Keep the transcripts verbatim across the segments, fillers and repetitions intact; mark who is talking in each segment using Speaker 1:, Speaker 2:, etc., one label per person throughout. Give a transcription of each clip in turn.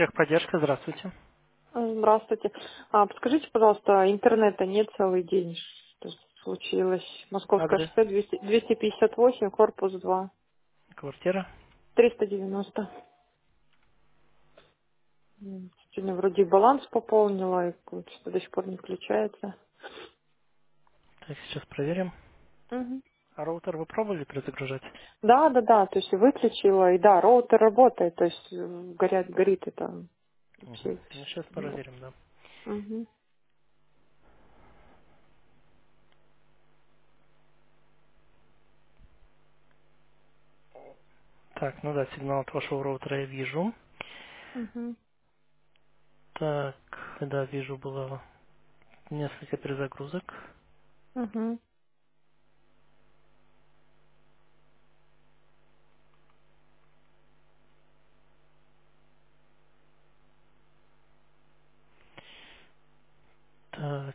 Speaker 1: Техподдержка, здравствуйте.
Speaker 2: Здравствуйте. А, подскажите, пожалуйста, интернета нет целый день. Что случилось? Московское
Speaker 1: Адрес,
Speaker 2: шоссе двести, двести пятьдесят восемь, корпус два,
Speaker 1: квартира.
Speaker 2: триста девяносто. М, Сегодня вроде баланс пополнила, и вот что до сих пор не включается.
Speaker 1: Так, сейчас проверим.
Speaker 2: Мгм.
Speaker 1: А роутер вы пробовали перезагружать?
Speaker 2: Да, да, да, то есть выключила, и да, роутер работает, то есть э, горят, горит это
Speaker 1: Угу.
Speaker 2: все.
Speaker 1: Ну, сейчас
Speaker 2: Вот.
Speaker 1: проверим, да.
Speaker 2: Мгм.
Speaker 1: Так, ну да, сигнал от вашего роутера я вижу.
Speaker 2: Мгм.
Speaker 1: Так, да, вижу, было несколько перезагрузок.
Speaker 2: Мгм.
Speaker 1: Так,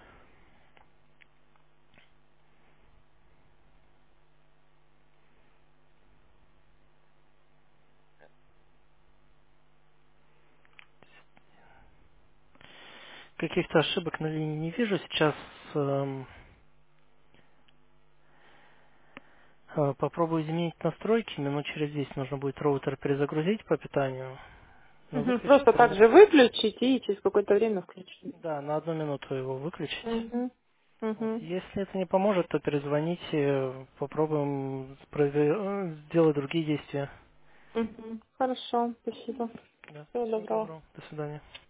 Speaker 1: каких-то ошибок на линии не вижу. Сейчас эм, э, попробую изменить настройки. Минут через десять нужно будет роутер перезагрузить по питанию. Но
Speaker 2: Мгм.
Speaker 1: выключить
Speaker 2: Просто так
Speaker 1: его,
Speaker 2: же выключить и через какое-то время включить.
Speaker 1: да, на одну минуту его выключить.
Speaker 2: Мгм.
Speaker 1: Вот.
Speaker 2: Мгм.
Speaker 1: Если это не поможет, то перезвоните, попробуем прове- э, сделать другие действия.
Speaker 2: Мгм. Хорошо, спасибо.
Speaker 1: Да.
Speaker 2: Всего
Speaker 1: Всего
Speaker 2: доброго.
Speaker 1: доброго. До свидания.